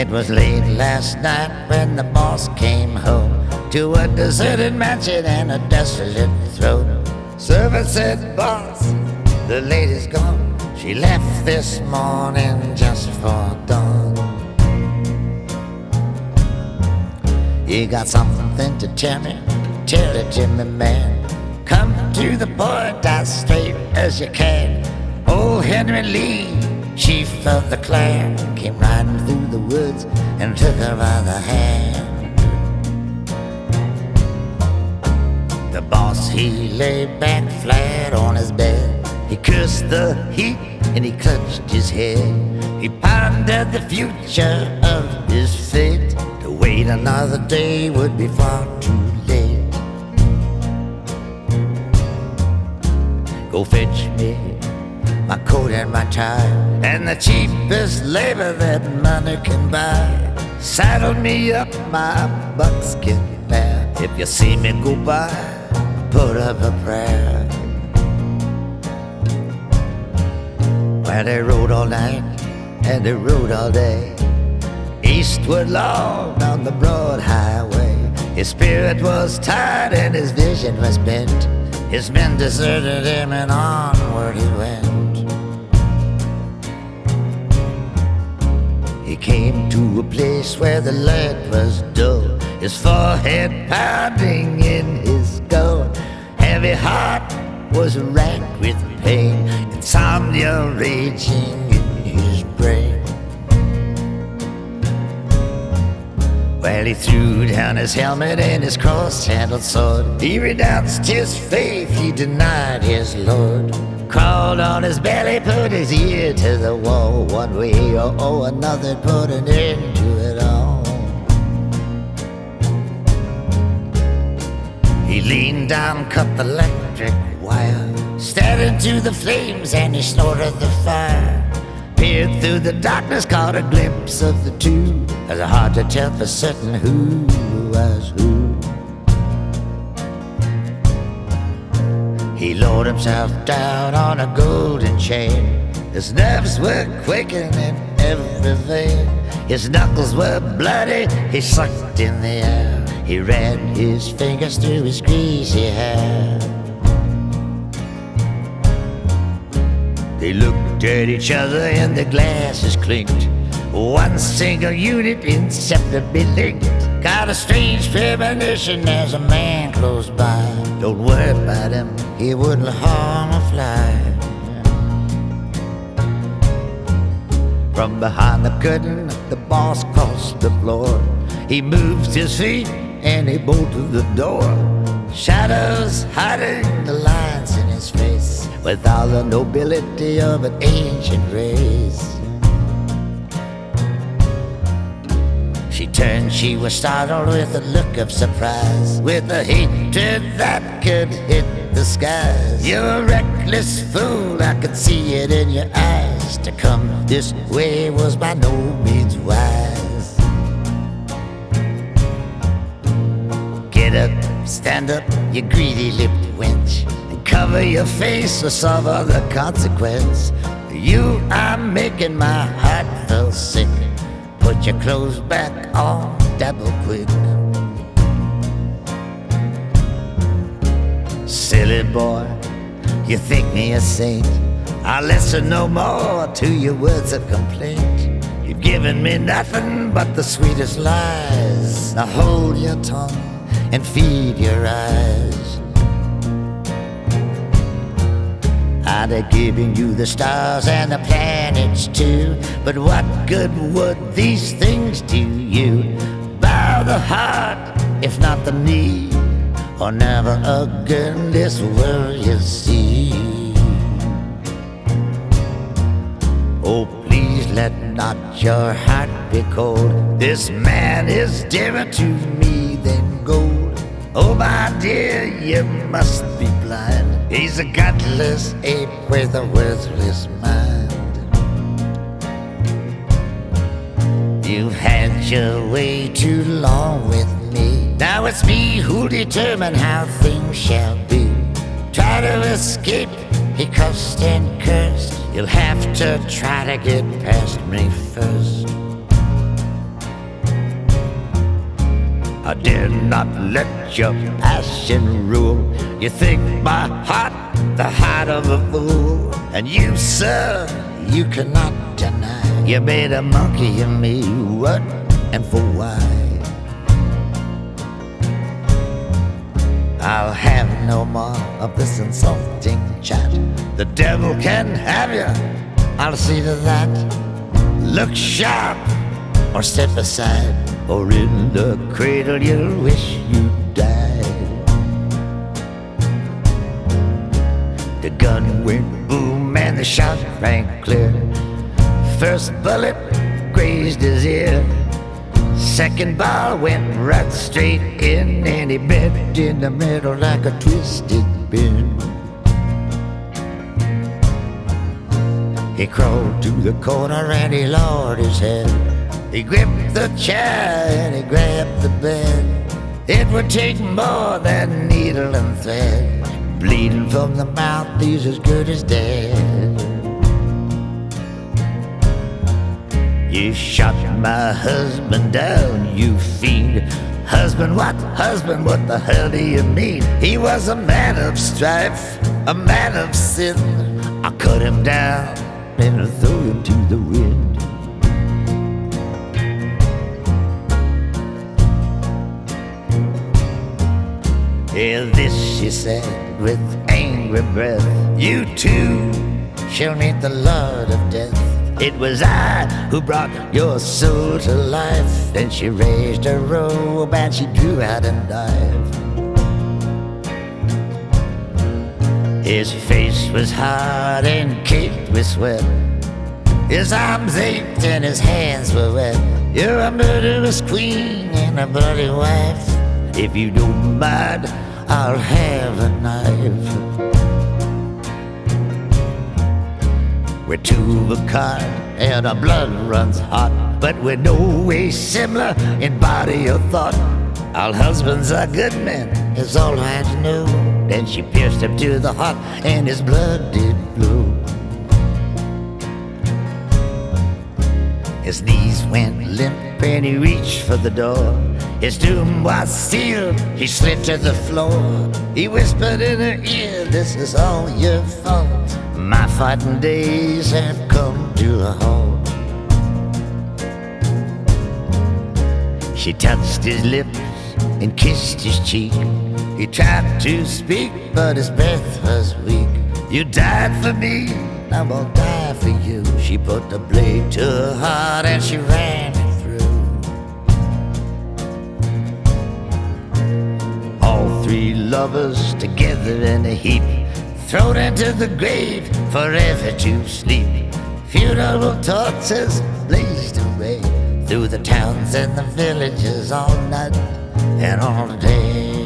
It was late last night when the boss came home to a deserted mansion and a desolate throne. Servant said, "Boss, the lady's gone. She left this morning just for dawn." "You got something to tell me? Tell it to me, man. Come to the point as straight as you can." Old Henry Lee, chief of the clan, came riding through the woods and took her by the hand. The boss, he lay back flat on his bed. He cursed the heat and he clutched his head. He pondered the future of his fate. To wait another day would be far too late. "Go fetch me my coat and my tie, and the cheapest labor that money can buy. Saddle me up my buckskin mare. If you see me go by, put up a prayer." Well, they rode all night and they rode all day, eastward long on the broad highway. His spirit was tired and his vision was bent. His men deserted him and onward he went. He came to a place where the light was dull, his forehead pounding in his skull. Heavy heart was racked with pain, insomnia raging in his brain. Well, he threw down his helmet and his cross-handled sword. He renounced his faith, he denied his Lord. Crawled on his belly, put his ear to the wall. One way or another, put an end to it all. He leaned down, cut the electric wire, stared into the flames and he snorted the fire. Peered through the darkness, caught a glimpse of the two. It was hard to tell for certain who was who. He lowered himself down on a golden chain. His nerves were quaking in every vein. His knuckles were bloody, he sucked in the air. He ran his fingers through his greasy hair. They looked at each other and the glasses clinked. One single unit inseparably linked. Got a strange premonition, there's a man close by. Don't worry about him, he wouldn't harm a fly. From behind the curtain, the boss crossed the floor. He moved his feet and he bolted the door. Shadows hiding the lines in his face, with all the nobility of an ancient race. She turned, she was startled with a look of surprise, with a hatred that could hit the skies. You're a reckless fool, I could see it in your eyes. To come this way was by no means wise. Get up, stand up, you greedy-lipped wench, and cover your face or suffer the consequence. You are making my heart feel sick. Put your clothes back on, double quick. Silly boy, you think me a saint. I'll listen no more to your words of complaint. You've given me nothing but the sweetest lies. Now hold your tongue and feed your eyes. I'd have given you the stars and the planets too, but what good would these things do you? Bow the heart, if not the knee, or never again this world you'll see. Oh, please let not your heart be cold. This man is dearer to me than gold. Oh, my dear, you must be blind. He's a gutless ape with a worthless mind. You've had your way too long with me. Now it's me who'll determine how things shall be. Try to escape, he cussed and cursed. You'll have to try to get past me first. I dare not let your passion rule. You think my heart the heart of a fool, and you, sir, you cannot deny you made a monkey of me. What and for why? I'll have no more of this insulting chat. The devil can have you, I'll see to that. Look sharp or step aside, or in the cradle you'll wish you died. The gun went boom and the shot rang clear. First bullet grazed his ear. Second ball went right straight in, and he bent in the middle like a twisted pin. He crawled to the corner and he lowered his head. He gripped the chair and he grabbed the bed. It would take more than needle and thread. Bleeding from the mouth, he's as good as dead. You shot my husband down, you fiend. Husband, what the hell do you mean? He was a man of strife, a man of sin. I cut him down and threw him to the wind. Yeah, this she said with angry breath. You too shall meet the Lord of Death. It was I who brought your soul to life. Then she raised her robe and she drew out a knife. His face was hard and caked with sweat. His arms ached and his hands were wet. You're a murderous queen and a bloody wife. If you don't mind, I'll have a knife. We're two of a kind and our blood runs hot, but we're no way similar in body or thought. All husbands are good men, is all I know. Then she pierced him to the heart and his blood did flow. His knees went limp and he reached for the door. His doom was sealed, he slid to the floor. He whispered in her ear, this is all your fault. My fighting days have come to a halt. She touched his lips and kissed his cheek. He tried to speak, but his breath was weak. You died for me, I'm gonna die for you. She put the blade to her heart and she ran it through. All three lovers together in a heap, thrown into the grave forever to sleep. Funeral torches blazed away through the towns and the villages all night and all day.